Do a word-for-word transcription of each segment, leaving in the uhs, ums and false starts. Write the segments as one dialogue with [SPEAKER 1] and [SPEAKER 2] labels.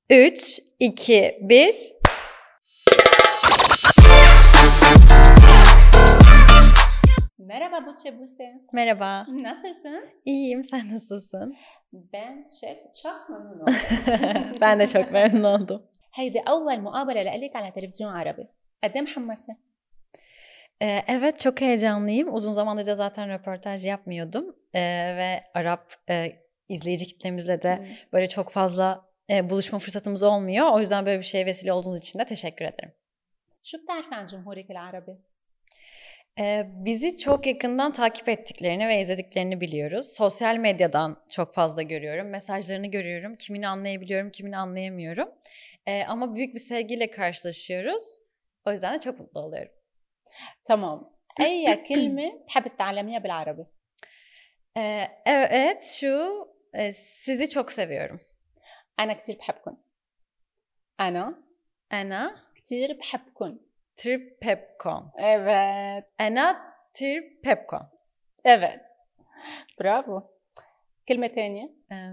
[SPEAKER 1] üç, iki, bir.
[SPEAKER 2] Merhaba Buçe Buse.
[SPEAKER 1] Merhaba.
[SPEAKER 2] Nasılsın?
[SPEAKER 1] İyiyim, sen nasılsın?
[SPEAKER 2] Ben çok, çok memnun oldum.
[SPEAKER 1] Ben de çok memnun oldum.
[SPEAKER 2] هيدي أول مقابلة لإلك على تلفزيون عربي. قد إيه محمسة؟
[SPEAKER 1] Ee, evet, çok heyecanlıyım. Uzun zamandır da zaten röportaj yapmıyordum. Ee, ve Arap e, izleyici kitlemizle de
[SPEAKER 2] Hmm.
[SPEAKER 1] böyle çok fazla e, buluşma fırsatımız olmuyor. O yüzden böyle bir şeye vesile olduğunuz için de teşekkür ederim.
[SPEAKER 2] شو بتعرف عن جمهورك العربي؟
[SPEAKER 1] Ee, bizi çok yakından takip ettiklerini ve izlediklerini biliyoruz. Sosyal medyadan çok fazla görüyorum. Mesajlarını görüyorum. Kimini anlayabiliyorum, kimini anlayamıyorum. Ee, ama büyük bir sevgiyle karşılaşıyoruz. O yüzden de çok mutlu oluyorum.
[SPEAKER 2] تمام. أي كلمة تحب تتعلميها بالعربي؟
[SPEAKER 1] Ee, evet, şu e, sizi çok seviyorum.
[SPEAKER 2] أنا كتير بحبكن. أنا
[SPEAKER 1] Ana
[SPEAKER 2] كتير بحبكن.
[SPEAKER 1] Tripepkon.
[SPEAKER 2] Evet.
[SPEAKER 1] Ana Tripepkon.
[SPEAKER 2] Evet. برافو. كلمة تانية.
[SPEAKER 1] Ee,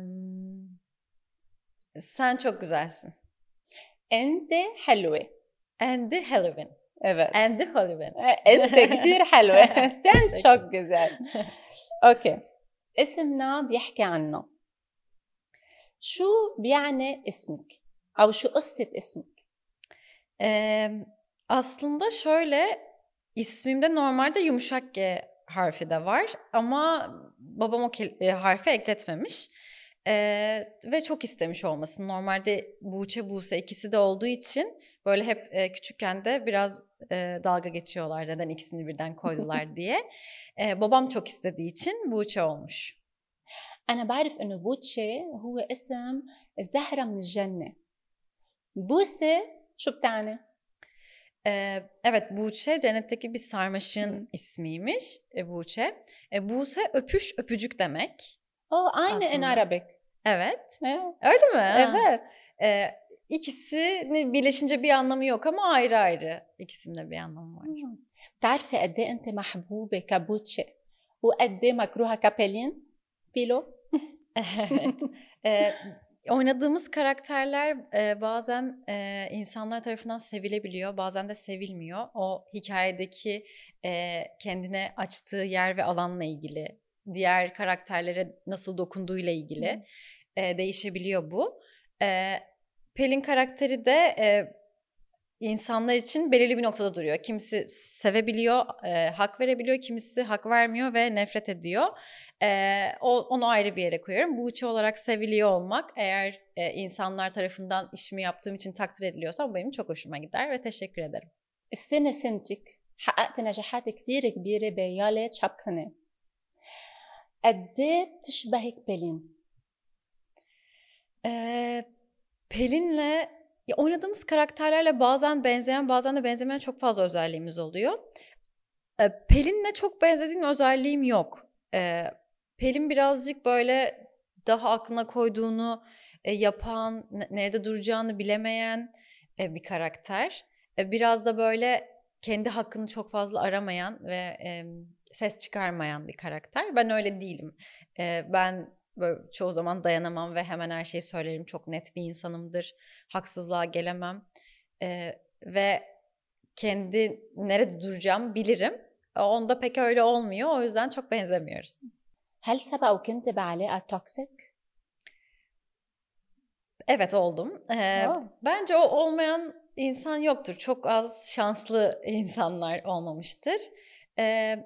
[SPEAKER 1] sen çok güzelsin.
[SPEAKER 2] أنت حلوة.
[SPEAKER 1] And the Halloween.
[SPEAKER 2] Evet.
[SPEAKER 1] And the Halloween.
[SPEAKER 2] أنت كتير حلوة. sen
[SPEAKER 1] Teşekkür.
[SPEAKER 2] çok güzel. أوكي. اسمنا بيحكي عنه. شو بيعني اسمك؟ أو شو قصة اسمك؟
[SPEAKER 1] Ee, aslında şöyle, ismimde normalde yumuşak G harfi de var ama babam o kel- e, harfi ekletmemiş. Ee, ve çok istemiş olmasın. Normalde Buğçe, Buse ikisi de olduğu için böyle hep e, küçükken de biraz e, dalga geçiyorlar neden ikisini birden koydular diye. Ee, babam çok istediği için Buğçe olmuş.
[SPEAKER 2] أنا بعرف إنه بوتشي هو اسم زهرة من الجنة. بوسة شو بتعني؟
[SPEAKER 1] Ee, evet, Buğçe cennetteki bir sarmaşığın
[SPEAKER 2] Hı.
[SPEAKER 1] ismiymiş. E, Buğçe. E, Buse öpüş, öpücük demek.
[SPEAKER 2] أوه aynı in
[SPEAKER 1] Aslında.
[SPEAKER 2] Arabic.
[SPEAKER 1] Evet.
[SPEAKER 2] Evet.
[SPEAKER 1] Öyle mi?
[SPEAKER 2] Evet.
[SPEAKER 1] Ee, ikisini birleşince bir anlamı yok ama ayrı ayrı ikisinde bir anlamı var.
[SPEAKER 2] بتعرفي قد ايه انت محبوبه كبوتشي وقد ايه مكروهه كابيلين بيلو؟
[SPEAKER 1] Evet. Ee, oynadığımız karakterler e, bazen e, insanlar tarafından sevilebiliyor, bazen de sevilmiyor. O hikayedeki e, kendine açtığı yer ve alanla ilgili, diğer karakterlere nasıl dokunduğuyla ilgili e, değişebiliyor bu. E, Pelin karakteri de e, insanlar için belirli bir noktada duruyor. Kimisi sevebiliyor, e, hak verebiliyor, kimisi hak vermiyor ve nefret ediyor. E, o, onu ayrı bir yere koyuyorum. Buğçe olarak seviliyor olmak, eğer e, insanlar tarafından işimi yaptığım için takdir ediliyorsa bu benim çok hoşuma gider ve teşekkür ederim.
[SPEAKER 2] السنة سنتك حققت نجاحات كتير كبيرة بيالة شابكنة. قد ايه بتشبهك بيلين؟
[SPEAKER 1] E, Pelin'le ya oynadığımız karakterlerle bazen benzeyen bazen de benzemeyen çok fazla özelliğimiz oluyor. E, Pelin'le çok benzediğim özelliğim yok. E, Pelin birazcık böyle daha aklına koyduğunu e, yapan, n- nerede duracağını bilemeyen e, bir karakter. E, biraz da böyle kendi hakkını çok fazla aramayan ve e, ses çıkarmayan bir karakter. Ben öyle değilim. E, ben böyle çoğu zaman dayanamam ve hemen her şeyi söylerim. Çok net bir insanımdır. Haksızlığa gelemem. E, ve kendi nerede duracağımı bilirim. Onda pek öyle olmuyor. O yüzden çok benzemiyoruz.
[SPEAKER 2] هل سبق وكنت بعلاقة توكسيك؟
[SPEAKER 1] Evet, oldum. Ee,
[SPEAKER 2] Oh.
[SPEAKER 1] bence o olmayan insan yoktur. Çok az şanslı insanlar olmamıştır. Ee,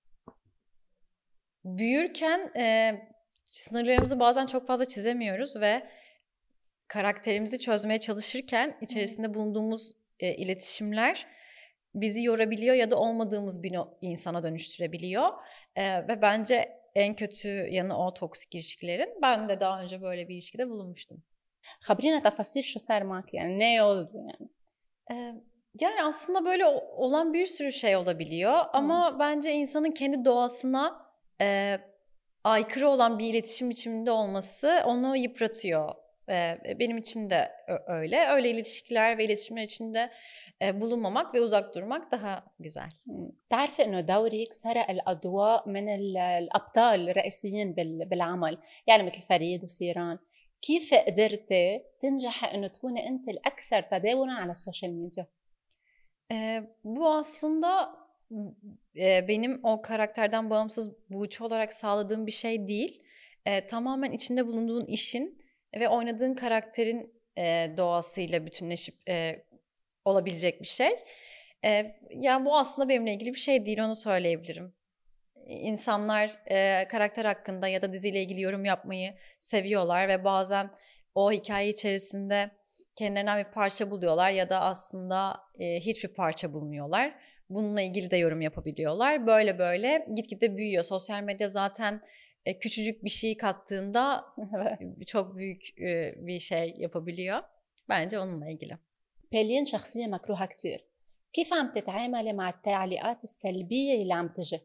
[SPEAKER 1] büyürken e, sınırlarımızı bazen çok fazla çizemiyoruz ve karakterimizi çözmeye çalışırken içerisinde bulunduğumuz e, iletişimler bizi yorabiliyor ya da olmadığımız bir no- insana dönüştürebiliyor. Ee, ve bence en kötü yanı o toksik ilişkilerin. Ben de daha önce böyle bir ilişkide bulunmuştum.
[SPEAKER 2] خبرينا تفاصيل شو صار معك يعني ne oldu yani?
[SPEAKER 1] Ee, yani aslında böyle o- olan bir sürü şey olabiliyor ama bence insanın kendi doğasına e, aykırı olan bir iletişim biçiminde olması onu yıpratıyor. Ee, benim için de ö- öyle. Öyle ilişkiler ve iletişimler içinde e, bulunmamak ve uzak durmak daha güzel.
[SPEAKER 2] بتعرفي انه دورك سرق الاضواء من ال- الابطال الرئيسيين بال- بالعمل يعني مثل فريد وسيران كيف قدرتي تنجحي إنه تكوني أنت الأكثر تداولاً على السوشيال ميديا؟
[SPEAKER 1] Ee, bu aslında e, benim o karakterden bağımsız burç olarak sağladığım bir şey değil. E, tamamen içinde bulunduğun işin ve oynadığın karakterin e, doğasıyla bütünleşip e, olabilecek bir şey. E, yani bu aslında benimle ilgili bir şey değil, onu söyleyebilirim. İnsanlar e, karakter hakkında ya da diziyle ilgili yorum yapmayı seviyorlar ve bazen o hikaye içerisinde kendilerinden bir parça buluyorlar ya da aslında e, hiçbir parça bulmuyorlar. Bununla ilgili de yorum yapabiliyorlar. Böyle böyle gitgide büyüyor. Sosyal medya zaten e, küçücük bir şey kattığında çok büyük e, bir şey yapabiliyor. Bence onunla ilgili.
[SPEAKER 2] بيلين شخصية مكروهة كتير. كيف عم تتعاملي مع التعليقات السلبية اللي عم تجي؟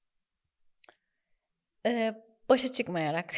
[SPEAKER 1] Ee, başa çıkmayarak.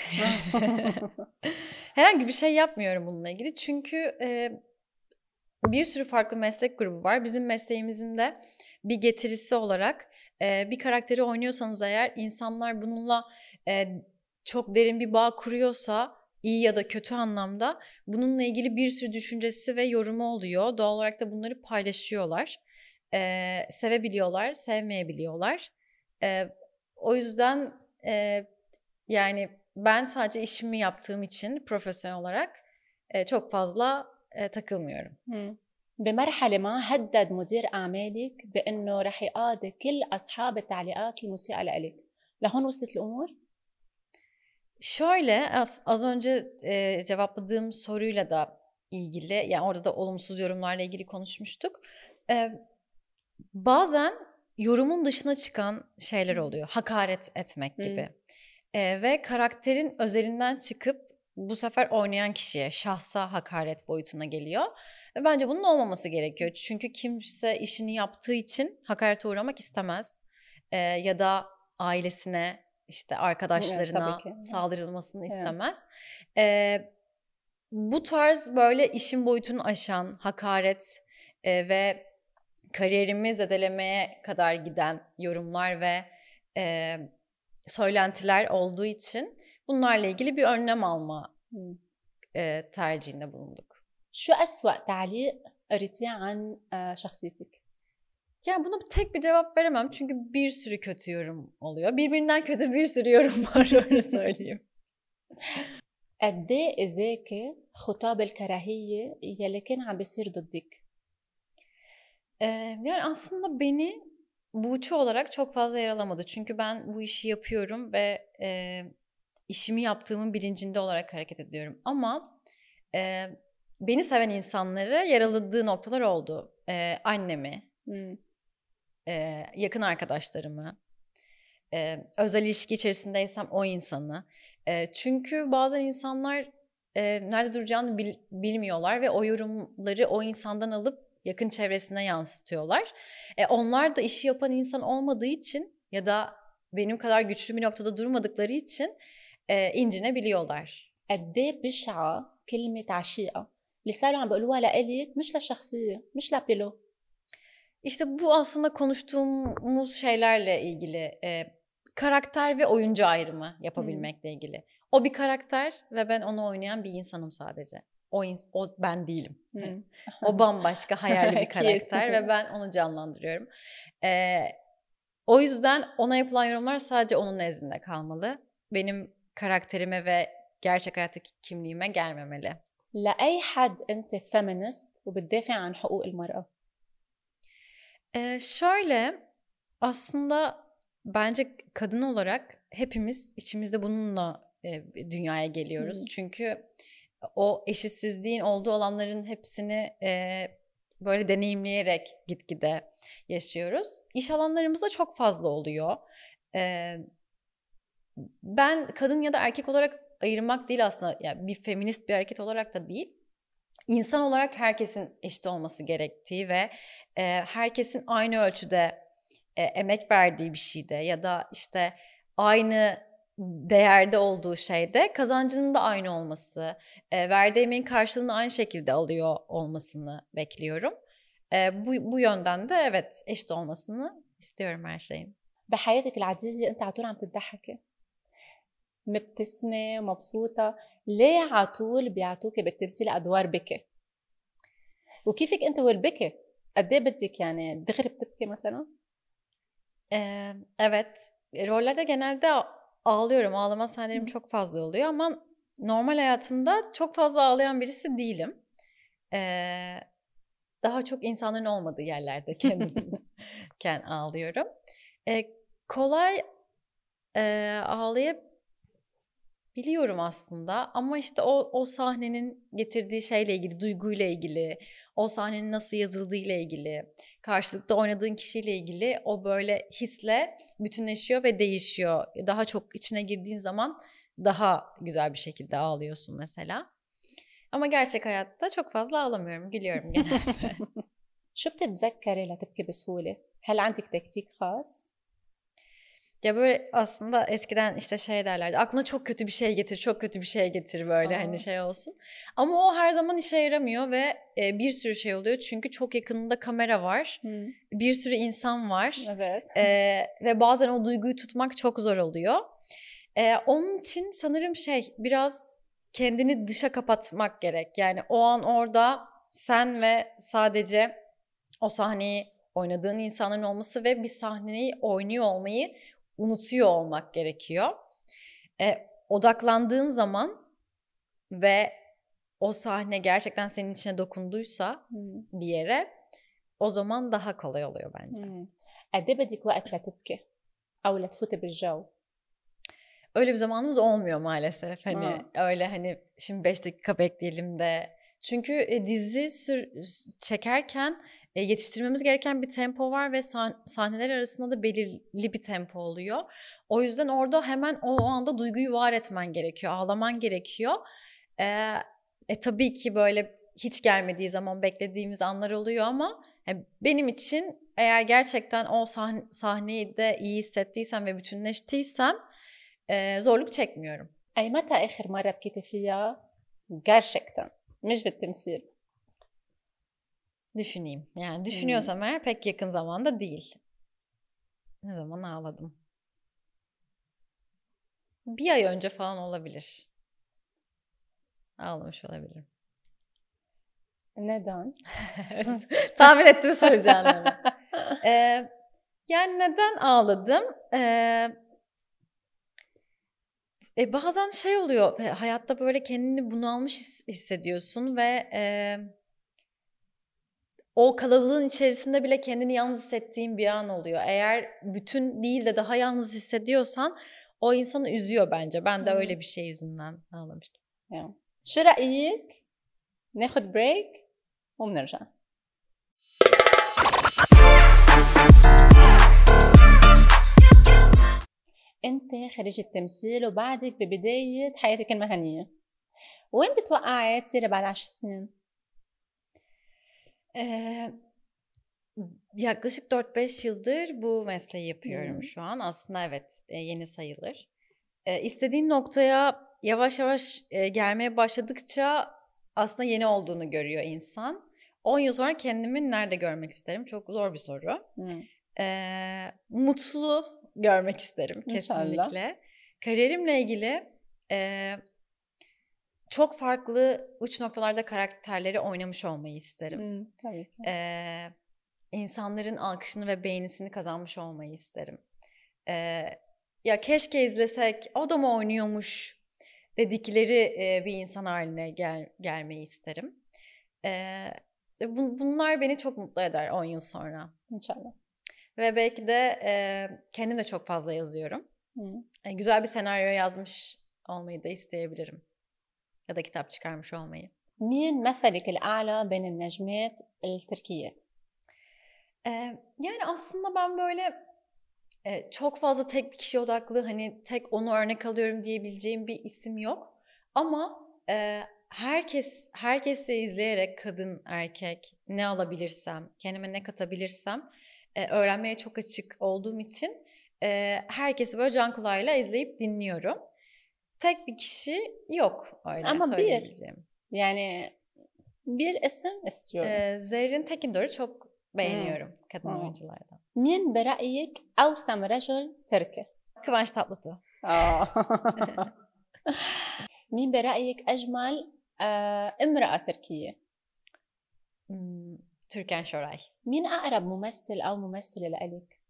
[SPEAKER 1] Herhangi bir şey yapmıyorum bununla ilgili. Çünkü e, bir sürü farklı meslek grubu var. Bizim mesleğimizin de bir getirisi olarak e, bir karakteri oynuyorsanız eğer insanlar bununla e, çok derin bir bağ kuruyorsa, iyi ya da kötü anlamda, bununla ilgili bir sürü düşüncesi ve yorumu oluyor. Doğal olarak da bunları paylaşıyorlar. E, sevebiliyorlar, sevmeyebiliyorlar. E, o yüzden e, yani ben sadece işimi yaptığım için profesyonel olarak e, çok fazla e, takılmıyorum.
[SPEAKER 2] بمرحلة ما هدد مدير أعمالك بأنه رح يقاضي كل أصحاب التعليقات المسيئة لإلك. لهون وصلت الأمور؟
[SPEAKER 1] Şöyle az, az önce e, cevapladığım soruyla da ilgili, yani orada da olumsuz yorumlarla ilgili konuşmuştuk. E, bazen yorumun dışına çıkan şeyler oluyor. Hakaret etmek gibi. Hmm. E, ve karakterin özelinden çıkıp bu sefer oynayan kişiye, şahsa hakaret boyutuna geliyor. Ve bence bunun olmaması gerekiyor. Çünkü kimse işini yaptığı için hakarete uğramak istemez. E, ya da ailesine, işte arkadaşlarına evet, saldırılmasını evet. istemez. E, bu tarz böyle işin boyutunu aşan hakaret e, ve kariyerimi zedelemeye kadar giden yorumlar ve e, söylentiler olduğu için bunlarla ilgili bir önlem alma e, tercihinde bulunduk.
[SPEAKER 2] Şu أسوأ تعليق قريتيه عن شخصيتك?
[SPEAKER 1] Yani buna tek bir cevap veremem çünkü bir sürü kötü yorum oluyor. Birbirinden kötü bir sürü yorum var, öyle söyleyeyim.
[SPEAKER 2] قد ايه اذاكي خطاب الكراهية يلي كان عم بيصير ضدك؟
[SPEAKER 1] Ee, yani aslında beni buğçu olarak çok fazla yer alamadı. Çünkü ben bu işi yapıyorum ve e, işimi yaptığımın bilincinde olarak hareket ediyorum. Ama e, beni seven insanları yaraladığı noktalar oldu. E, annemi, hmm. e, yakın arkadaşlarımı, e, özel ilişki içerisindeysem o insanı. E, çünkü bazen insanlar e, nerede duracağını bil, bilmiyorlar ve o yorumları o insandan alıp yakın çevresine yansıtıyorlar. E, onlar da işi yapan insan olmadığı için ya da benim kadar güçlü bir noktada durmadıkları için e, incinebiliyorlar.
[SPEAKER 2] قد ايه بشعة كلمة عشيقة اللي صاروا عم بيقولوها لإلك مش للشخصية مش لبيلو.
[SPEAKER 1] İşte bu aslında konuştuğumuz şeylerle ilgili, e, karakter ve oyuncu ayrımı yapabilmekle hmm. ilgili. O bir karakter ve ben onu oynayan bir insanım sadece. O, ins- o ben değilim. Hmm. O bambaşka hayali bir karakter ve ben onu canlandırıyorum. Ee, o yüzden ona yapılan yorumlar sadece onun nezdinde kalmalı. Benim karakterime ve gerçek hayattaki kimliğime gelmemeli.
[SPEAKER 2] لأي حد أنت feminist وبتدافع عن حقوق المرأة؟
[SPEAKER 1] Ee, şöyle, aslında bence kadın olarak hepimiz içimizde bununla e, dünyaya geliyoruz. Hmm. Çünkü o eşitsizliğin olduğu alanların hepsini e, böyle deneyimleyerek gitgide yaşıyoruz. İş alanlarımızda çok fazla oluyor. E, ben kadın ya da erkek olarak ayırmak değil aslında, yani bir feminist bir hareket olarak da değil. İnsan olarak herkesin eşit olması gerektiği ve e, herkesin aynı ölçüde e, emek verdiği bir şeyde ya da işte aynı değerde olduğu şeyde kazancının da aynı olması, e, verdiği emeğin karşılığını aynı şekilde alıyor olmasını bekliyorum. E, bu, bu yönden de evet, eşit olmasını istiyorum her şeyin.
[SPEAKER 2] بحياتك العادية أنت على طول عم تضحكي مبتسمة ومبسوطة، ليه عطول بيعطوكي بالتمثيل أدوار بكي؟ وكيفك أنت والبكي؟ قد ايه بدك yani دغري بتبكي مثلا؟
[SPEAKER 1] Ee, evet, rollerde genelde ağlıyorum. Ağlama sahnelerim çok fazla oluyor ama normal hayatımda çok fazla ağlayan birisi değilim. Ee, daha çok insanların olmadığı yerlerde kendimken ağlıyorum. Ee, kolay e, ağlayabiliyorum aslında ama işte o, o sahnenin getirdiği şeyle ilgili, duyguyla ilgili, o sahnenin nasıl yazıldığıyla ilgili, karşılıkta oynadığın kişiyle ilgili o böyle hisle bütünleşiyor ve değişiyor. Daha çok içine girdiğin zaman daha güzel bir şekilde ağlıyorsun mesela. Ama gerçek hayatta çok fazla ağlamıyorum, gülüyorum genelde.
[SPEAKER 2] شو بتتذكري لتبكي بسهولة؟ هل عندك تكتيك خاص؟
[SPEAKER 1] Ya böyle aslında eskiden işte şey derlerdi. Aklına çok kötü bir şey getir, çok kötü bir şey getir böyle Aa. hani şey olsun. Ama o her zaman işe yaramıyor ve e, bir sürü şey oluyor. Çünkü çok yakınında kamera var. Hmm. Bir sürü insan var.
[SPEAKER 2] Evet.
[SPEAKER 1] E, ve bazen o duyguyu tutmak çok zor oluyor. E, onun için sanırım şey biraz kendini dışa kapatmak gerek. Yani o an orada sen ve sadece o sahneyi oynadığın insanların olması ve bir sahneyi oynuyor olmayı unutuyor olmak gerekiyor. E, odaklandığın zaman ve o sahne gerçekten senin içine dokunduysa hmm. bir yere, o zaman daha kolay oluyor bence.
[SPEAKER 2] قد ايه بدك وقت لتبكي او لتفوتي بالجو؟
[SPEAKER 1] Öyle bir zamanımız olmuyor maalesef. Hani ha. öyle hani şimdi beş dakika bekleyelim de. Çünkü e, dizi sür, çekerken e, yetiştirmemiz gereken bir tempo var ve sah- sahneler arasında da belirli bir tempo oluyor. O yüzden orada hemen o, o anda duyguyu var etmen gerekiyor, ağlaman gerekiyor. E, e tabii ki böyle hiç gelmediği zaman beklediğimiz anlar oluyor ama yani benim için eğer gerçekten o sahne, sahneyi de iyi hissettiysem ve bütünleştiysem e, zorluk çekmiyorum.
[SPEAKER 2] أي متى آخر مرة بكيتي فيها gerçekten مش بالتمثيل؟
[SPEAKER 1] Düşüneyim. Yani düşünüyorsam hmm. eğer pek yakın zamanda değil. Ne zaman ağladım? Bir ay önce falan olabilir. Ağlamış olabilirim.
[SPEAKER 2] Neden?
[SPEAKER 1] Tahmin ettim soracağını. ee, yani neden ağladım? Ee, e, bazen şey oluyor. Hayatta böyle kendini bunalmış hissediyorsun ve e, o kalabalığın içerisinde bile kendini yalnız hissettiğin bir an oluyor. Eğer bütün değil de daha yalnız hissediyorsan o insanı üzüyor bence. Ben de hmm. öyle bir şey yüzünden ağlamıştım.
[SPEAKER 2] Ya. شو رأيك ناخد بريك وبنرجع؟ انت خريجة تمثيل وبعدك ببداية حياتك المهنية. وين بتوقعي تصيري بعد عشر سنين؟
[SPEAKER 1] Ee, yaklaşık dört beş yıldır bu mesleği yapıyorum hmm. şu an. Aslında evet e, yeni sayılır. E, istediğin noktaya yavaş yavaş e, gelmeye başladıkça aslında yeni olduğunu görüyor insan. on yıl sonra kendimi nerede görmek isterim? Çok zor bir soru. Hmm. E, mutlu görmek isterim kesinlikle. İnşallah. Kariyerimle ilgili e, çok farklı uç noktalarda karakterleri oynamış olmayı isterim. Hmm, tabii ki. Ee, insanların alkışını ve beğenisini kazanmış olmayı isterim. Ee, ya keşke izlesek, o da mı oynuyormuş dedikleri e, bir insan haline gel, gelmeyi isterim. Ee, bu, bunlar beni çok mutlu eder on yıl sonra.
[SPEAKER 2] İnşallah.
[SPEAKER 1] Ve belki de e, kendim de çok fazla yazıyorum. Hmm. E, güzel bir senaryo yazmış olmayı da isteyebilirim. Ya da kitap çıkarmış olmayı.
[SPEAKER 2] مين مثلك الأعلى بين النجمات التركيات؟
[SPEAKER 1] Ee, yani aslında ben böyle e, çok fazla tek bir kişi odaklı, hani tek onu örnek alıyorum diyebileceğim bir isim yok. Ama e, herkes herkesi izleyerek kadın erkek ne alabilirsem, kendime ne katabilirsem e, öğrenmeye çok açık olduğum için e, herkesi böyle can kulağıyla izleyip dinliyorum. Tek bir kişi yok öyle ama söyleyebileceğim.
[SPEAKER 2] Bir, yani bir isim istiyorum.
[SPEAKER 1] Ee, Zerrin Tekindor'u çok beğeniyorum hmm. kadın hmm. oyunculardan.
[SPEAKER 2] Min برأيك أوسم رجل تركي؟
[SPEAKER 1] Kıvanç Tatlıtuğ.
[SPEAKER 2] آه. مين برأيك أجمل آه، امرأة تركية؟
[SPEAKER 1] Hmm, Türkan Şoray.
[SPEAKER 2] مين أقرب ممثل أو ممثلة لإلك؟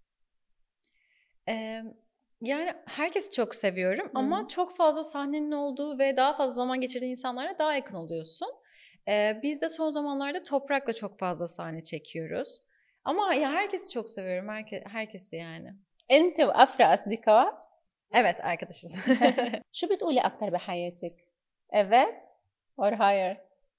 [SPEAKER 1] Ee, Yani herkesi çok seviyorum
[SPEAKER 2] Hı.
[SPEAKER 1] ama çok fazla sahnenin olduğu ve daha fazla zaman geçirdiğin insanlara daha yakın oluyorsun. Ee, biz de son zamanlarda Toprak'la çok fazla sahne çekiyoruz. Ama ya herkesi çok seviyorum, herke herkesi yani.
[SPEAKER 2] أنت وأفرا أصدقاء؟
[SPEAKER 1] Evet, arkadaşız.
[SPEAKER 2] شو بتقولي أكتر بحياتك؟ Evet or hayır?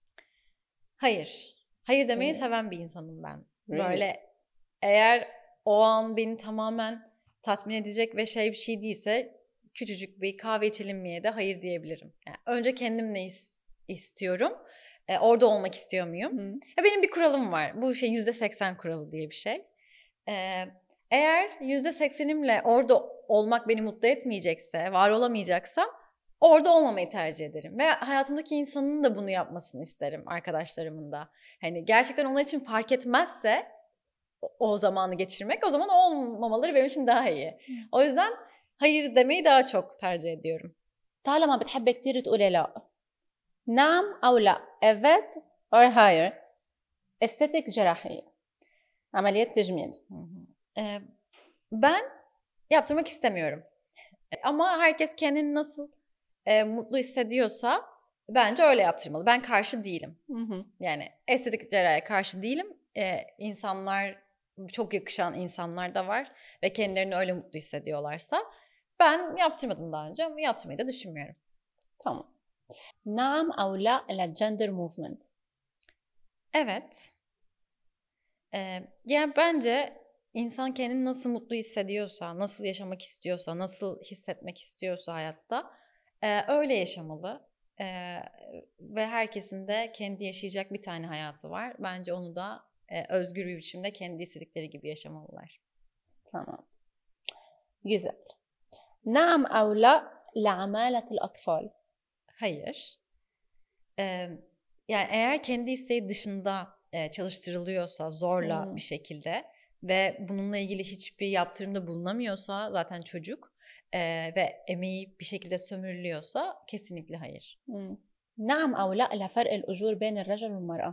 [SPEAKER 1] Hayır. Hayır demeyi
[SPEAKER 2] Really?
[SPEAKER 1] seven bir insanım ben.
[SPEAKER 2] Really?
[SPEAKER 1] Böyle eğer o an beni tamamen tatmin edecek ve şey bir şey değilse küçücük bir kahve içelim miye de hayır diyebilirim. Yani önce kendim ne is- istiyorum? E, orada olmak istiyor muyum?
[SPEAKER 2] Hı.
[SPEAKER 1] Ya benim bir kuralım var. Bu şey yüzde seksen kuralı diye bir şey. E, eğer yüzde seksenimle orada olmak beni mutlu etmeyecekse, var olamayacaksam orada olmamayı tercih ederim. Ve hayatımdaki insanın da bunu yapmasını isterim, arkadaşlarımın da. Hani gerçekten onlar için fark etmezse o, o zamanı geçirmek, o zaman olmamaları benim için daha iyi. O yüzden hayır demeyi daha çok tercih ediyorum.
[SPEAKER 2] طالما بتحبي كتير تقولي لا. نعم أو لا. Evet or hayır. Estetik cerrahi. Ameliyat tecmil.
[SPEAKER 1] Ee, ben yaptırmak istemiyorum. Ama herkes kendini nasıl e, mutlu hissediyorsa bence öyle yaptırmalı. Ben karşı değilim.
[SPEAKER 2] Hı hı.
[SPEAKER 1] Yani estetik cerrahiye karşı değilim. Ee, insanlar, çok yakışan insanlar da var ve kendilerini öyle mutlu hissediyorlarsa ben yaptırmadım daha önce ama yaptırmayı da düşünmüyorum.
[SPEAKER 2] Tamam. نعم أو لا للجندر movement.
[SPEAKER 1] Evet. Ee, yani bence insan kendini nasıl mutlu hissediyorsa, nasıl yaşamak istiyorsa, nasıl hissetmek istiyorsa hayatta e, öyle yaşamalı. E, ve herkesin de kendi yaşayacak bir tane hayatı var. Bence onu da e, özgür bir biçimde kendi istedikleri gibi yaşamalılar.
[SPEAKER 2] Tamam. Güzel. نعم أو لا لعمالة الأطفال.
[SPEAKER 1] Hayır. Ee, yani eğer kendi isteği dışında e, çalıştırılıyorsa zorla
[SPEAKER 2] Hmm.
[SPEAKER 1] bir şekilde ve bununla ilgili hiçbir yaptırımda bulunamıyorsa zaten çocuk e, ve emeği bir şekilde sömürülüyorsa kesinlikle hayır.
[SPEAKER 2] Hmm. نعم أو لا لفرق الأجور بين الرجل والمرأة.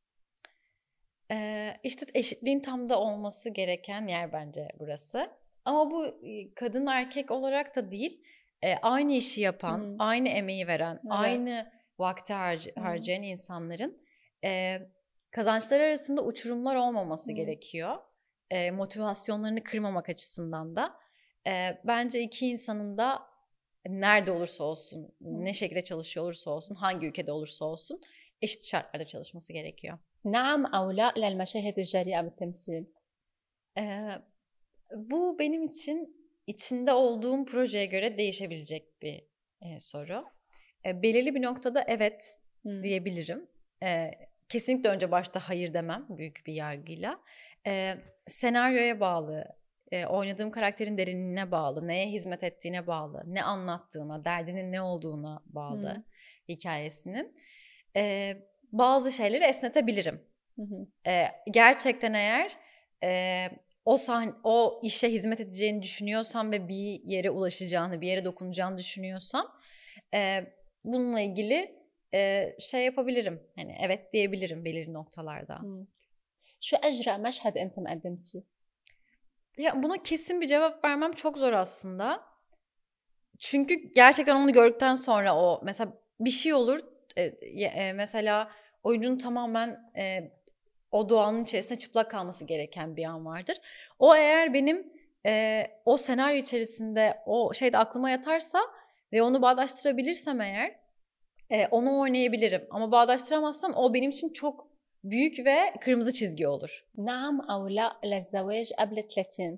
[SPEAKER 1] Ee, işte eşitliğin tam da olması gereken yer bence burası. Ama bu kadın erkek olarak da değil, e, aynı işi yapan,
[SPEAKER 2] Hmm.
[SPEAKER 1] aynı emeği veren,
[SPEAKER 2] Evet.
[SPEAKER 1] aynı vakti harc-
[SPEAKER 2] Hmm.
[SPEAKER 1] harcayan insanların e, kazançları arasında uçurumlar olmaması
[SPEAKER 2] Hmm.
[SPEAKER 1] gerekiyor. E, motivasyonlarını kırmamak açısından da. E, bence iki insanın da nerede olursa olsun,
[SPEAKER 2] Hmm.
[SPEAKER 1] ne şekilde çalışıyor olursa olsun, hangi ülkede olursa olsun eşit şartlarda çalışması gerekiyor.
[SPEAKER 2] نعم أو لا للمشاهد الجريئة بالتمثيل.
[SPEAKER 1] Ee, bu benim için içinde olduğum projeye göre değişebilecek bir e, soru. E, belirli bir noktada evet
[SPEAKER 2] Hmm.
[SPEAKER 1] diyebilirim. E, kesinlikle önce başta hayır demem büyük bir yargıyla. E, senaryoya bağlı, e, oynadığım karakterin derinliğine bağlı, neye hizmet ettiğine bağlı, ne anlattığına, derdinin ne olduğuna bağlı
[SPEAKER 2] Hmm.
[SPEAKER 1] hikayesinin. E, bazı şeyleri esnetebilirim.
[SPEAKER 2] Hı hı.
[SPEAKER 1] E, gerçekten eğer e, o sahne, o işe hizmet edeceğini düşünüyorsam ve bir yere ulaşacağını, bir yere dokunacağını düşünüyorsam e, bununla ilgili e, şey yapabilirim. Hani evet diyebilirim belirli noktalarda.
[SPEAKER 2] Hmm. شو أجرأ مشهد أنت مقدمتيه؟
[SPEAKER 1] Ya buna kesin bir cevap vermem çok zor aslında. Çünkü gerçekten onu gördükten sonra o mesela bir şey olur e, e, mesela oyuncunun tamamen e, o doğanın içerisinde çıplak kalması gereken bir an vardır. O eğer benim e, o senaryo içerisinde o şeyde aklıma yatarsa ve onu bağdaştırabilirsem eğer e, onu oynayabilirim. Ama bağdaştıramazsam o benim için çok büyük ve kırmızı çizgi olur.
[SPEAKER 2] نعم أو لا للزواج قبل ثلاثين.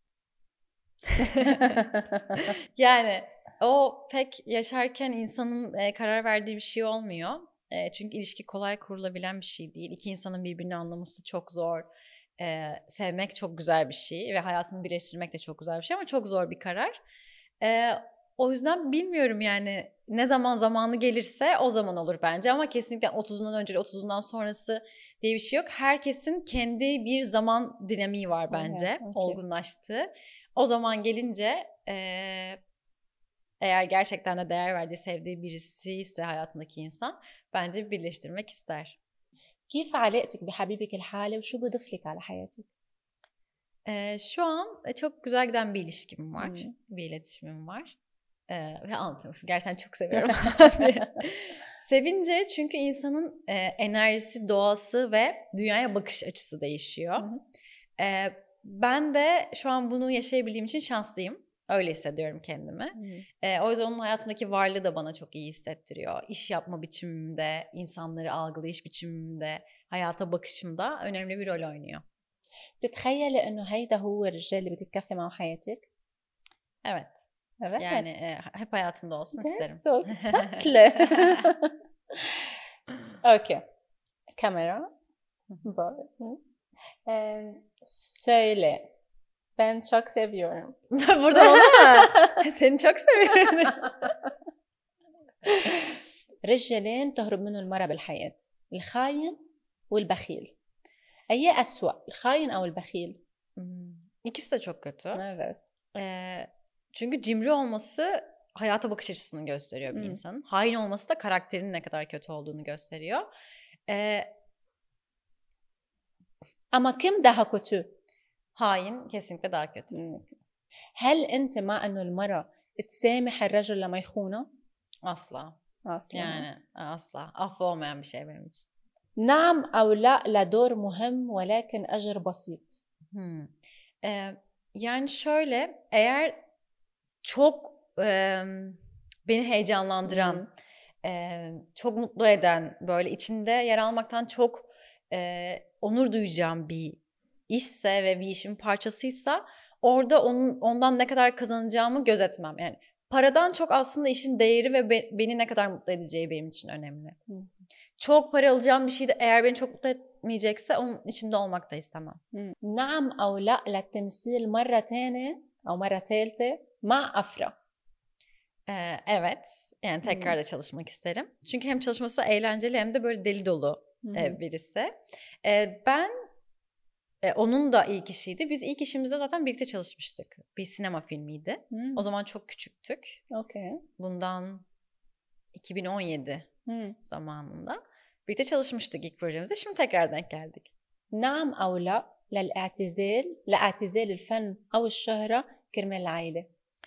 [SPEAKER 1] Yani o pek yaşarken insanın e, karar verdiği bir şey olmuyor. E, çünkü ilişki kolay kurulabilen bir şey değil. İki insanın birbirini anlaması çok zor. E, sevmek çok güzel bir şey ve hayatını birleştirmek de çok güzel bir şey ama çok zor bir karar. E, o yüzden bilmiyorum yani ne zaman zamanı gelirse o zaman olur bence ama kesinlikle otuzundan önce otuzundan sonrası diye bir şey yok. Herkesin kendi bir zaman dinamiği var bence,
[SPEAKER 2] Okay, okay.
[SPEAKER 1] olgunlaştığı. O zaman gelince e, eğer gerçekten de değer verdiği, sevdiği birisi ise hayatındaki insan bence birleştirmek ister.
[SPEAKER 2] كيف علاقتك بحبيبك الحالي وشو بضيف لك على حياتك؟
[SPEAKER 1] Ee, şu an çok güzel giden bir ilişkim var.
[SPEAKER 2] Hmm.
[SPEAKER 1] Bir iletişimim var. Ee, ve anlatıyorum. Gerçekten çok seviyorum. Sevince çünkü insanın e, enerjisi, doğası ve dünyaya bakış açısı değişiyor. Ee, ben de şu an bunu yaşayabildiğim için şanslıyım. Öyle hissediyorum kendimi. Ee, o yüzden onun hayatımdaki varlığı da bana çok iyi hissettiriyor. İş yapma biçimimde, insanları algılayış biçimimde, hayata bakışımda önemli bir rol oynuyor.
[SPEAKER 2] بتتخيلي انه هيدا هو الرجال اللي بدك تكفي معه حياتك؟
[SPEAKER 1] Evet.
[SPEAKER 2] Evet.
[SPEAKER 1] Yani e, hep hayatımda olsun
[SPEAKER 2] That's
[SPEAKER 1] isterim.
[SPEAKER 2] so tatlı. Okay. Kamera. Bak. Ee, söyle. Ben çok seviyorum.
[SPEAKER 1] Burada ona seni çok seviyorum.
[SPEAKER 2] رجالين تهرب منه المرأة بالحياة، الخاين والبخيل. أي أسوأ الخاين أو البخيل؟
[SPEAKER 1] İkisi de çok kötü.
[SPEAKER 2] Evet.
[SPEAKER 1] Ee, çünkü cimri olması hayata bakış açısını gösteriyor bir hmm. insanın. Hain olması da karakterinin ne kadar kötü olduğunu gösteriyor. Ee,
[SPEAKER 2] Ama kim daha kötü?
[SPEAKER 1] Hain kesinlikle daha kötü.
[SPEAKER 2] هل أنت مع إنه المرأة تسامح الرجل لما يخونه؟
[SPEAKER 1] Asla.
[SPEAKER 2] Asla.
[SPEAKER 1] Yani asla. Affı olmayan bir şey benim için.
[SPEAKER 2] نعم أو لا لدور مهم ولكن أجر بسيط.
[SPEAKER 1] Hmm. Ee, yani şöyle, eğer çok e, beni heyecanlandıran, hmm. e, çok mutlu eden, böyle içinde yer almaktan çok e, onur duyacağım bir işse ve bir işin parçasıysa orada onun, ondan ne kadar kazanacağımı gözetmem. Yani paradan çok aslında işin değeri ve be, beni ne kadar mutlu edeceği benim için önemli. Hmm. Çok para alacağım bir şey de eğer beni çok mutlu etmeyecekse onun içinde olmak da istemem.
[SPEAKER 2] نعم أو لا للتمثيل مرة تانية أو مرة ثالثة مع أفرا.
[SPEAKER 1] Ee, evet. Yani tekrar da çalışmak isterim. Çünkü hem çalışması eğlenceli hem de böyle deli dolu e, birisi. E, ben e, onun da ilk işiydi. Biz ilk işimizde zaten birlikte çalışmıştık. Bir sinema filmiydi. Hmm. O zaman çok küçüktük.
[SPEAKER 2] Okay.
[SPEAKER 1] Bundan iki bin on yedi hmm. zamanında. Birlikte çalışmıştık ilk projemizde. Şimdi tekrar denk geldik.
[SPEAKER 2] نعم أو لا للاعتزال لاعتزال الفن أو الشهرة كرمال العائلة.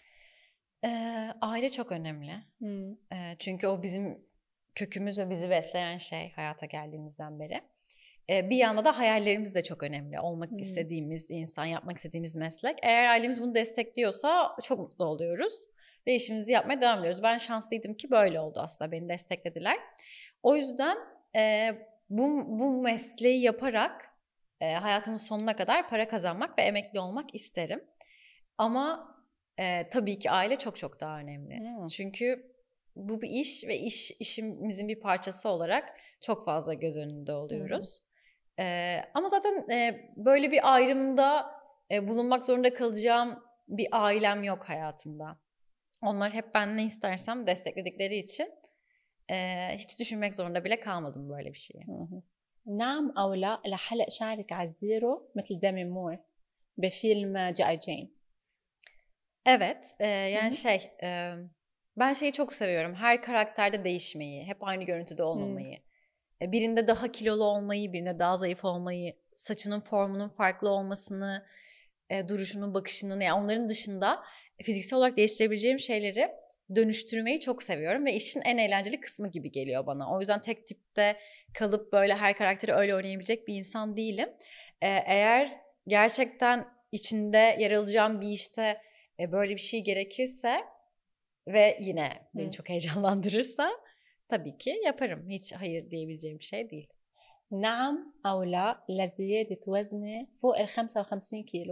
[SPEAKER 1] Ee, aile çok önemli. Hmm. Ee, çünkü o bizim kökümüz ve bizi besleyen şey hayata geldiğimizden beri. Ee, bir yanda da hayallerimiz de çok önemli. Olmak hmm. istediğimiz insan, yapmak istediğimiz meslek. Eğer ailemiz bunu destekliyorsa çok mutlu oluyoruz. Ve işimizi yapmaya devam ediyoruz. Ben şanslıydım ki böyle oldu aslında. Beni desteklediler. O yüzden e, bu, bu mesleği yaparak e, hayatımın sonuna kadar para kazanmak ve emekli olmak isterim. Ama e, tabii ki aile çok çok daha önemli. Hmm. Çünkü bu bir iş ve iş işimizin bir parçası olarak çok fazla göz önünde oluyoruz. Hmm. E, ama zaten e, böyle bir ayrımda e, bulunmak zorunda kalacağım bir ailem yok hayatımda. Onlar hep ben ne istersem destekledikleri için e, hiç düşünmek zorunda bile kalmadım böyle bir şeyi.
[SPEAKER 2] نعم أو لا لحلق شعرك على الزيرو مثل ديمي مور بفيلم جي آي جين.
[SPEAKER 1] Evet, e, yani Hı-hı. şey, e, ben şeyi çok seviyorum. Her karakterde değişmeyi, hep aynı görüntüde olmamayı. E, birinde daha kilolu olmayı, birinde daha zayıf olmayı, saçının formunun farklı olmasını, e, duruşunun, bakışının, yani onların dışında fiziksel olarak değiştirebileceğim şeyleri dönüştürmeyi çok seviyorum ve işin en eğlenceli kısmı gibi geliyor bana. O yüzden tek tipte kalıp böyle her karakteri öyle oynayabilecek bir insan değilim. E, eğer gerçekten içinde yer alacağım bir işte e, böyle bir şey gerekirse ve yine beni hmm. çok heyecanlandırırsa tabii ki yaparım. Hiç hayır diyebileceğim bir şey değil.
[SPEAKER 2] نعم أو لا لزيادة وزني فوق ال خمسة وخمسين كيلو.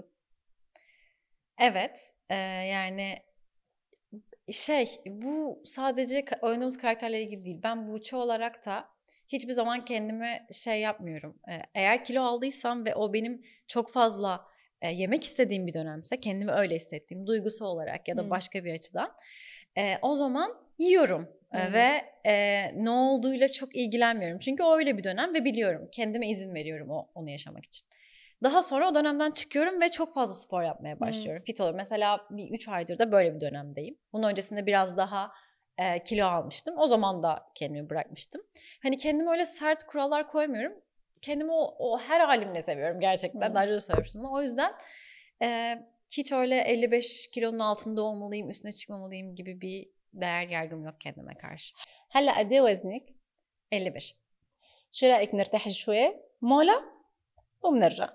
[SPEAKER 1] Evet, e, yani şey, bu sadece oynadığımız karakterlerle ilgili değil. Ben Buğçe olarak da hiçbir zaman kendime şey yapmıyorum. E, eğer kilo aldıysam ve o benim çok fazla e, yemek istediğim bir dönemse, kendimi öyle hissettiğim duygusal olarak ya da hmm. başka bir açıdan e, o zaman yiyorum hmm. e, ve e, ne olduğuyla çok ilgilenmiyorum. Çünkü öyle bir dönem ve biliyorum, kendime izin veriyorum o, onu yaşamak için. Daha sonra o dönemden çıkıyorum ve çok fazla spor yapmaya başlıyorum. Hmm. Fit oluyorum. Mesela bir üç aydır da böyle bir dönemdeyim. Bunun öncesinde biraz daha e, kilo almıştım. O zaman da kendimi bırakmıştım. Hani kendime öyle sert kurallar koymuyorum. Kendimi o, o her halimle seviyorum gerçekten. Hmm. Daha önce de söylemiştim bunu. O yüzden e, hiç öyle elli beş kilonun altında olmalıyım, üstüne çıkmamalıyım gibi bir değer yargım yok kendime karşı.
[SPEAKER 2] هلا قد ايه وزنك؟
[SPEAKER 1] elli bir.
[SPEAKER 2] شو رايك نرتاح شوي مولا وبنرجع.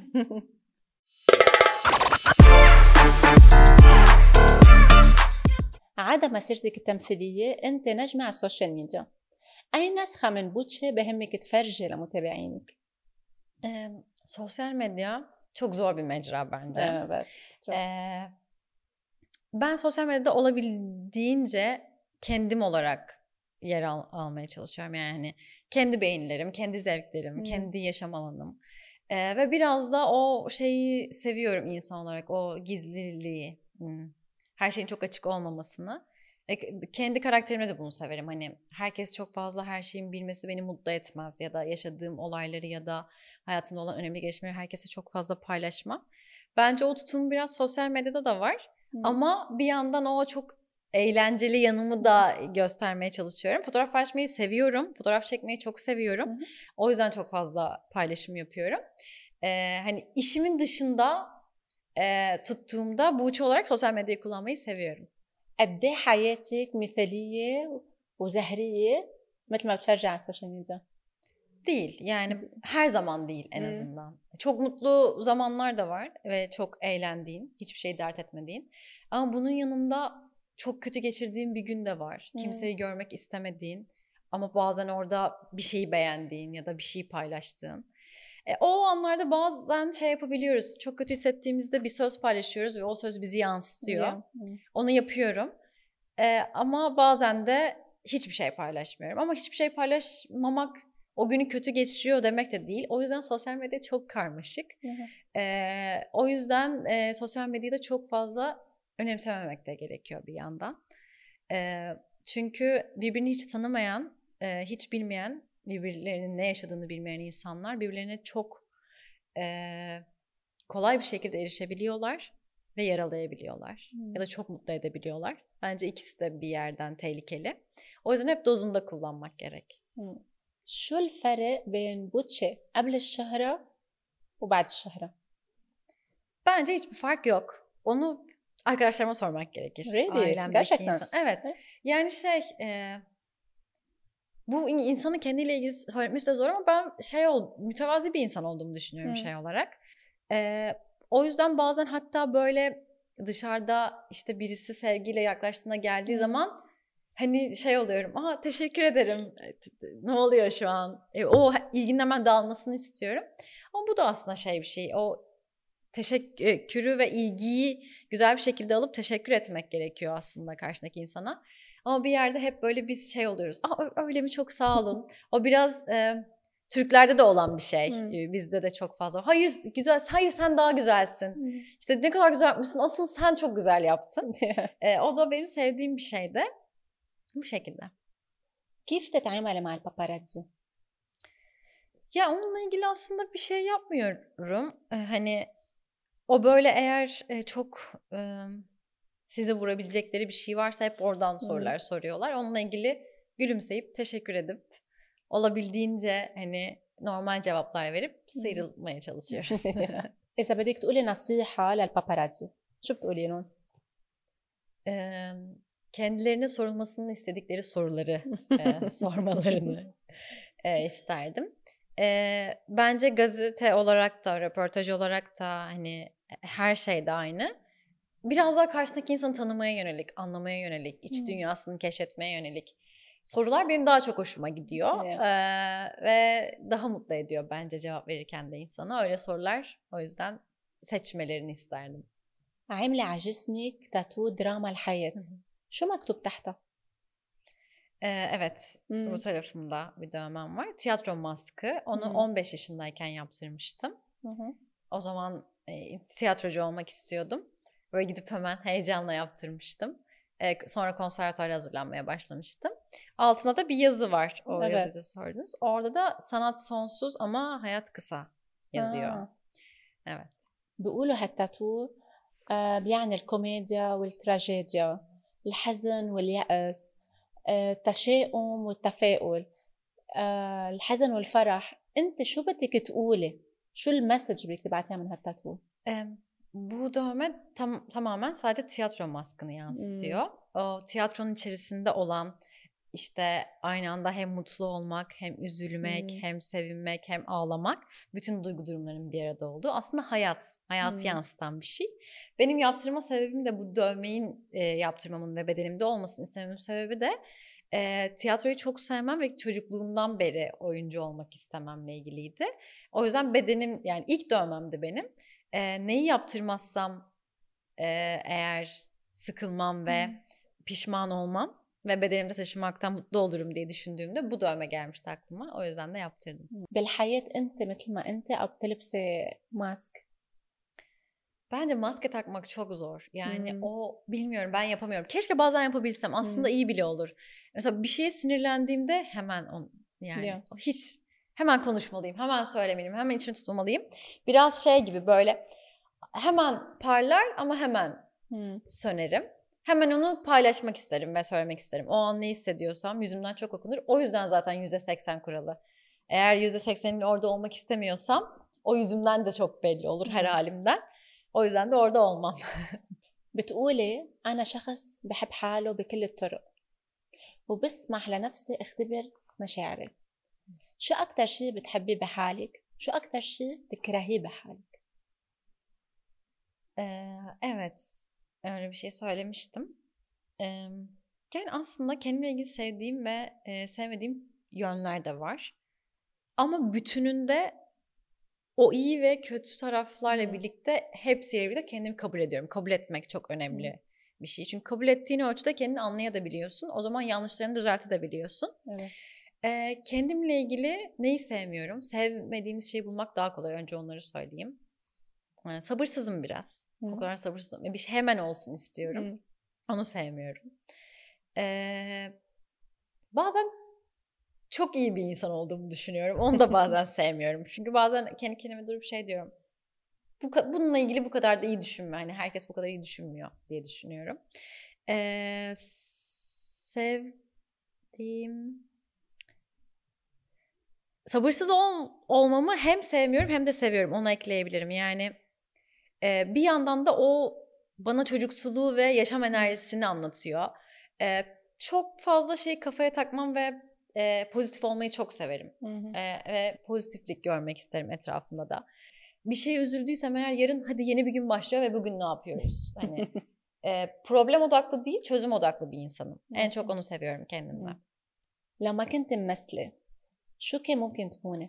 [SPEAKER 2] عدا مسيرتك التمثيلية أنت نجمة على السوشيال ميديا. أي نسخة من بوتشي بهمك تفرجي لمتابعينك؟
[SPEAKER 1] Ee, sosyal medya çok zor bir mecra bence.
[SPEAKER 2] Evet.
[SPEAKER 1] Ee, ben sosyal medyada olabildiğince kendim olarak yer al, almaya çalışıyorum. Yani kendi beğenilerim, kendi zevklerim, hmm. kendi yaşam alanım. Ee, ve biraz da o şeyi seviyorum insan olarak, o gizliliği, hmm. her şeyin çok açık olmamasını. E, kendi karakterimde de bunu severim. Hani herkes çok fazla her şeyin bilmesi beni mutlu etmez. Ya da yaşadığım olayları ya da hayatımda olan önemli gelişmeleri herkese çok fazla paylaşmam. Bence o tutum biraz sosyal medyada da var. Hmm. Ama bir yandan o çok eğlenceli yanımı da göstermeye çalışıyorum. Fotoğraf paylaşmayı seviyorum. Fotoğraf çekmeyi çok seviyorum. Hı hı. O yüzden çok fazla paylaşım yapıyorum. Ee, hani işimin dışında e, tuttuğumda buğçu olarak sosyal medyayı kullanmayı seviyorum.
[SPEAKER 2] قد ايه حياتك مثالية وزهرية مثل ما بتفرجي على السوشيال ميديا؟
[SPEAKER 1] Değil. Yani her zaman değil en azından. Hmm. Çok mutlu zamanlar da var ve çok eğlendiğin, hiçbir şey dert etmediğin. Ama bunun yanında çok kötü geçirdiğin bir gün de var. Hmm. Kimseyi görmek istemediğin ama bazen orada bir şeyi beğendiğin ya da bir şeyi paylaştığın. E, o anlarda bazen şey yapabiliyoruz. Çok kötü hissettiğimizde bir söz paylaşıyoruz ve o söz bizi yansıtıyor. Yeah. Hmm. Onu yapıyorum. E, ama bazen de hiçbir şey paylaşmıyorum. Ama hiçbir şey paylaşmamak o günü kötü geçiriyor demek de değil. O yüzden sosyal medya çok karmaşık. Ee, o yüzden e, sosyal medyayı da çok fazla önemsememek de gerekiyor bir yandan. Ee, çünkü birbirini hiç tanımayan, e, hiç bilmeyen, birbirlerinin ne yaşadığını bilmeyen insanlar birbirlerine çok e, kolay bir şekilde erişebiliyorlar ve yaralayabiliyorlar. Hmm. Ya da çok mutlu edebiliyorlar. Bence ikisi de bir yerden tehlikeli. O yüzden hep dozunda kullanmak gerek.
[SPEAKER 2] Hmm. شو الفرق بين بوتشي قبل الشهرة وبعد الشهرة؟
[SPEAKER 1] Bence hiçbir fark yok. Onu arkadaşlarıma sormak gerekir.
[SPEAKER 2] Really?
[SPEAKER 1] Ailemdeki
[SPEAKER 2] Gerçekten.
[SPEAKER 1] insan. Evet. Yani şey, e, bu insanın kendiyle ilgili söylemesi de zor ama ben şey ol, mütevazi bir insan olduğumu düşünüyorum hmm. şey olarak. E, o yüzden bazen hatta böyle dışarıda işte birisi sevgiyle yaklaştığına geldiği hmm. zaman hani şey oluyorum, aha teşekkür ederim, ne oluyor şu an, e, o ilginin hemen dağılmasını istiyorum. Ama bu da aslında şey bir şey, o teşekkürü ve ilgiyi güzel bir şekilde alıp teşekkür etmek gerekiyor aslında karşındaki insana. Ama bir yerde hep böyle biz şey oluyoruz, aa öyle mi, çok sağ olun. O biraz e, Türklerde de olan bir şey, hmm. bizde de çok fazla. Hayır güzel, hayır sen daha güzelsin. Hmm. İşte ne kadar güzel yapmışsın, asıl sen çok güzel yaptın. e, o da benim sevdiğim bir şey de. Bu şekilde.
[SPEAKER 2] كيف تتعامل مع الباباراتزي؟
[SPEAKER 1] Ya onunla ilgili aslında bir şey yapmıyorum. Ee, hani o böyle eğer e, çok e, size vurabilecekleri bir şey varsa hep oradan sorular hmm. soruyorlar. Onunla ilgili gülümseyip teşekkür edip olabildiğince hani normal cevaplar verip sıyrılmaya çalışıyoruz.
[SPEAKER 2] إذا بدك تقولي نصيحة للباباراتزي شو بتقولي لهم؟
[SPEAKER 1] Eee kendilerine sorulmasını istedikleri soruları e, sormalarını e, isterdim. E, bence gazete olarak da, röportaj olarak da hani her şeyde aynı. Biraz daha karşısındaki insanı tanımaya yönelik, anlamaya yönelik, iç hmm. dünyasını keşfetmeye yönelik sorular benim daha çok hoşuma gidiyor. Evet. E, ve daha mutlu ediyor bence cevap verirken de insana. Öyle sorular, o yüzden seçmelerini isterdim.
[SPEAKER 2] عاملة على جسمك تاتو دراما الحياة. Şu mektup tahta?
[SPEAKER 1] Ee, evet, hmm. bu tarafımda bir dövmem var. Tiyatro maskı. Onu hmm. on beş yaşındayken yaptırmıştım. Hmm. O zaman e, tiyatrocu olmak istiyordum. Böyle gidip hemen heyecanla yaptırmıştım. E, sonra konservatuara hazırlanmaya başlamıştım. Altında da bir yazı var. O evet. yazıda sordunuz. Orada da sanat sonsuz ama hayat kısa yazıyor. Aa. Evet.
[SPEAKER 2] بيقولوا هالتاتو آه، بيعني الكوميديا والتراجيديا، الحزن واليأس، آه، التشاؤم والتفاؤل، آه، الحزن والفرح. انت شو بدك تقولي؟ شو المسج بدك تبعتيها من هالتاتو؟
[SPEAKER 1] Ee, bu dövme tam, tamamen sadece tiyatro maskını yansıtıyor. Hmm. O tiyatronun içerisinde olan işte aynı anda hem mutlu olmak, hem üzülmek, hmm. hem sevinmek, hem ağlamak, bütün duygu durumlarının bir arada olduğu aslında hayat, hayatı hmm. yansıtan bir şey. Benim yaptırma sebebim de bu dövmeyin e, yaptırmamın ve bedenimde olmasını istememin sebebi de e, tiyatroyu çok sevmem ve çocukluğumdan beri oyuncu olmak istememle ilgiliydi. O yüzden bedenim, yani ilk dövmemdi benim. E, neyi yaptırmazsam e, eğer sıkılmam ve hmm. pişman olmam ve bedenimde taşımaktan mutlu olurum diye düşündüğümde bu dövme gelmişti aklıma. O yüzden de yaptırdım.
[SPEAKER 2] بالحياة أنت مثل ما أنت أو بتلبسي ماسك؟
[SPEAKER 1] Bence maske takmak çok zor. Yani hmm. o bilmiyorum, ben yapamıyorum. Keşke bazen yapabilsem. Aslında hmm. iyi bile olur. Mesela bir şeye sinirlendiğimde hemen on, yani yeah. hiç hemen konuşmalıyım, hemen söylemeliyim, hemen içimi tutmalıyım. Biraz şey gibi böyle hemen parlar ama hemen hmm. sönerim. Hemen onu paylaşmak isterim ve söylemek isterim. O an ne hissediyorsam yüzümden çok okunur. O yüzden zaten yüzde seksen kuralı. Eğer yüzde seksenin orada olmak istemiyorsam o yüzümden de çok belli olur her halimden. O yüzden de orada olmam.
[SPEAKER 2] بتقولي أنا شخص بحب حاله بكل الطرق وبسمح لنفسي اختبر مشاعري. شو أكتر شيء بتحبيه بحالك؟ شو أكتر شيء تكرهيه بحالك؟
[SPEAKER 1] Ee, evet. Öyle bir şey söylemiştim. Ee, yani aslında kendimle ilgili sevdiğim ve e, sevmediğim yönler de var. Ama bütününde o iyi ve kötü taraflarla hmm. birlikte hepsiyle birlikte kendimi kabul ediyorum. Kabul etmek çok önemli hmm. bir şey. Çünkü kabul ettiğin ölçüde kendini anlayabiliyorsun. O zaman yanlışlarını düzeltebiliyorsun. Evet. Ee, kendimle ilgili neyi sevmiyorum? Sevmediğimiz şeyi bulmak daha kolay. Önce onları söyleyeyim. Ee, sabırsızım biraz. Hmm. O kadar sabırsızım. Bir şey hemen olsun istiyorum. Hmm. Onu sevmiyorum. Ee, bazen çok iyi bir insan olduğumu düşünüyorum. Onu da bazen sevmiyorum. Çünkü bazen kendi kendime durup şey diyorum. Bu, bununla ilgili bu kadar da iyi düşünme. Hani herkes bu kadar iyi düşünmüyor diye düşünüyorum. Ee, sevdiğim... Sabırsız ol, olmamı hem sevmiyorum hem de seviyorum. Onu ekleyebilirim. Yani e, bir yandan da o bana çocuksuluğu ve yaşam enerjisini anlatıyor. E, çok fazla şey kafaya takmam ve e, pozitif olmayı çok severim. Hı hı. E, ve pozitiflik görmek isterim etrafımda da. Bir şeye üzüldüysem eğer yarın hadi yeni bir gün başlıyor ve bugün ne yapıyoruz? Hani e, problem odaklı değil, çözüm odaklı bir insanım. Hı hı. En çok onu seviyorum kendimden.
[SPEAKER 2] لما كنت ممثلة شو كان ممكن تكوني؟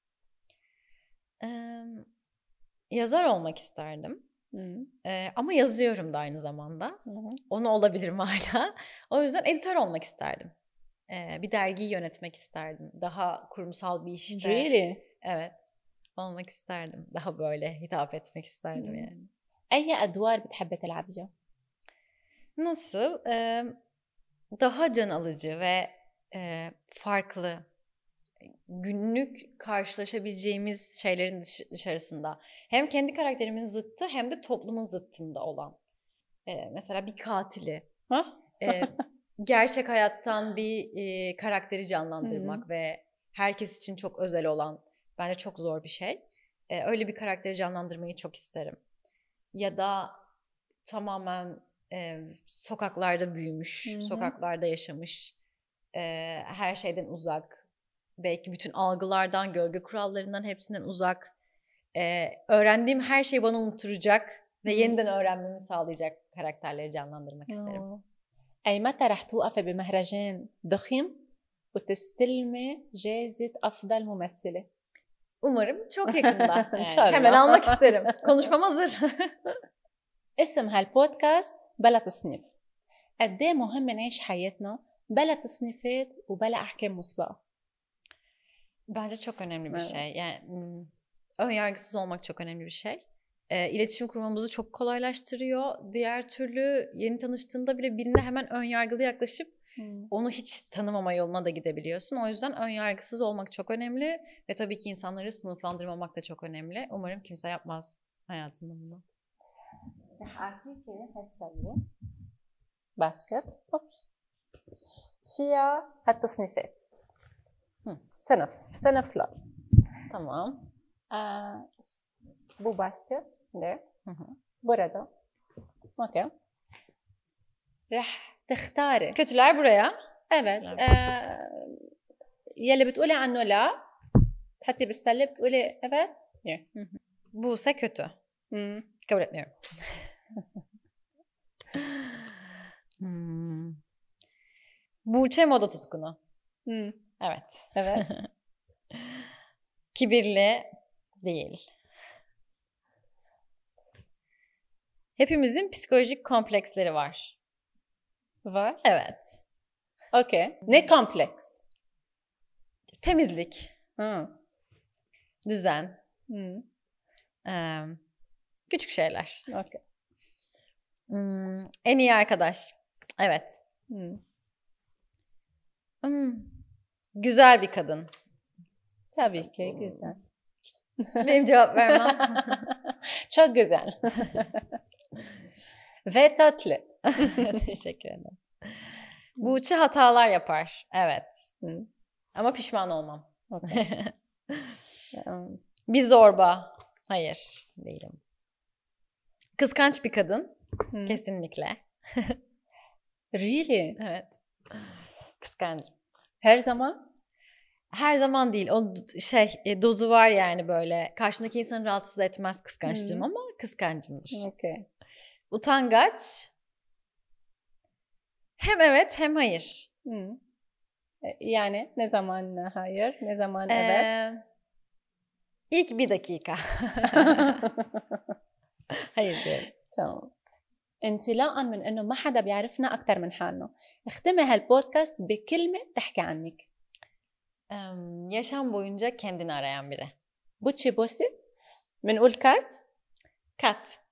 [SPEAKER 1] Ee, yazar olmak isterdim. Ee, ama yazıyorum da aynı zamanda. Hı-hı. Onu olabilirim hala. O yüzden editör olmak isterdim. Ee, bir dergiyi yönetmek isterdim. Daha kurumsal bir işte.
[SPEAKER 2] Really?
[SPEAKER 1] Evet. Olmak isterdim. Daha böyle hitap etmek isterdim Hı-hı. yani.
[SPEAKER 2] أي أدوار بتحبي تلعبيها؟
[SPEAKER 1] Nasıl? Ee, daha can alıcı ve e, farklı. Günlük karşılaşabileceğimiz şeylerin dışarısında hem kendi karakterimin zıttı hem de toplumun zıttında olan ee, mesela bir katili e, gerçek hayattan bir e, karakteri canlandırmak Hı-hı. ve herkes için çok özel olan bence çok zor bir şey. Ee, öyle bir karakteri canlandırmayı çok isterim. Ya da tamamen e, sokaklarda büyümüş, Hı-hı. sokaklarda yaşamış, e, her şeyden uzak, belki bütün algılardan, görgü kurallarından hepsinden uzak. Ee, öğrendiğim her şeyi bana unutturacak ve hmm. yeniden öğrenmemi sağlayacak karakterleri canlandırmak hmm. isterim.
[SPEAKER 2] أي متى رح توقفي بمهرجان ضخم وتستلمي جائزة أفضل ممثلة؟
[SPEAKER 1] Umarım çok yakında. Yani hemen almak isterim. Konuşmam hazır.
[SPEAKER 2] اسم هالبودكاست بلا تصنيف. قد ايه مهم نعيش حياتنا بلا تصنيفات وبلا أحكام مسبقة.
[SPEAKER 1] Bence çok önemli bir evet. şey. Yani ön yargısız olmak çok önemli bir şey. E, iletişim kurmamızı çok kolaylaştırıyor. Diğer türlü yeni tanıştığında bile birine hemen ön yargılı yaklaşıp hmm. onu hiç tanımama yoluna da gidebiliyorsun. O yüzden ön yargısız olmak çok önemli ve tabii ki insanları sınıflandırmamak da çok önemli. Umarım kimse yapmaz. hayatımda bunu.
[SPEAKER 2] رح أعطيكي هالسلة باسكت أوبس فيها هالتصنيفات صنف صنف لا
[SPEAKER 1] Tamam.
[SPEAKER 2] آه bu basket ده burada okey رح تختاري
[SPEAKER 1] Kötüler buraya.
[SPEAKER 2] evet آه يلي بتقولي عنه لا تحطي بالسلة بتقولي evet
[SPEAKER 1] Buse kötü.
[SPEAKER 2] hmm.
[SPEAKER 1] Kabul etmiyorum. hmm. Buğçe moda tutkunu.
[SPEAKER 2] Hmm.
[SPEAKER 1] Evet.
[SPEAKER 2] Evet.
[SPEAKER 1] Kibirli değil. Hepimizin psikolojik kompleksleri var.
[SPEAKER 2] Var.
[SPEAKER 1] Evet.
[SPEAKER 2] Okey. Ne kompleks?
[SPEAKER 1] Temizlik.
[SPEAKER 2] Hmm.
[SPEAKER 1] Düzen.
[SPEAKER 2] Hmm.
[SPEAKER 1] Ee, küçük şeyler.
[SPEAKER 2] Okey.
[SPEAKER 1] Hmm, en iyi arkadaş. Evet.
[SPEAKER 2] Hmm.
[SPEAKER 1] Hmm. Güzel bir kadın.
[SPEAKER 2] Tabii ki güzel.
[SPEAKER 1] Benim cevap vermem.
[SPEAKER 2] Çok güzel. Ve tatlı.
[SPEAKER 1] Teşekkür ederim. Buğçe hatalar yapar. Evet.
[SPEAKER 2] Hmm.
[SPEAKER 1] Ama pişman olmam.
[SPEAKER 2] Okay. um.
[SPEAKER 1] Bir zorba. Hayır. Değilim. Kıskanç bir kadın. Hmm. Kesinlikle.
[SPEAKER 2] Really?
[SPEAKER 1] Evet. Kıskancım.
[SPEAKER 2] Her zaman?
[SPEAKER 1] Her zaman değil. O şey dozu var yani böyle. Karşımdaki insanı rahatsız etmez kıskançlığım hmm. ama kıskancımdır.
[SPEAKER 2] Okay.
[SPEAKER 1] Utangaç. Hem evet hem hayır.
[SPEAKER 2] Hmm. Yani ne zaman hayır, ne zaman evet?
[SPEAKER 1] Ee, ilk bir dakika. hayır diyorum.
[SPEAKER 2] تمام. انطلاقا من انه ما حدا بيعرفنا اكثر من حالنا، اختمي هالبودكاست بكلمه تحكي عنك.
[SPEAKER 1] Um, yaşam boyunca kendini arayan biri.
[SPEAKER 2] بوتشي بوسي بنقول كات
[SPEAKER 1] كات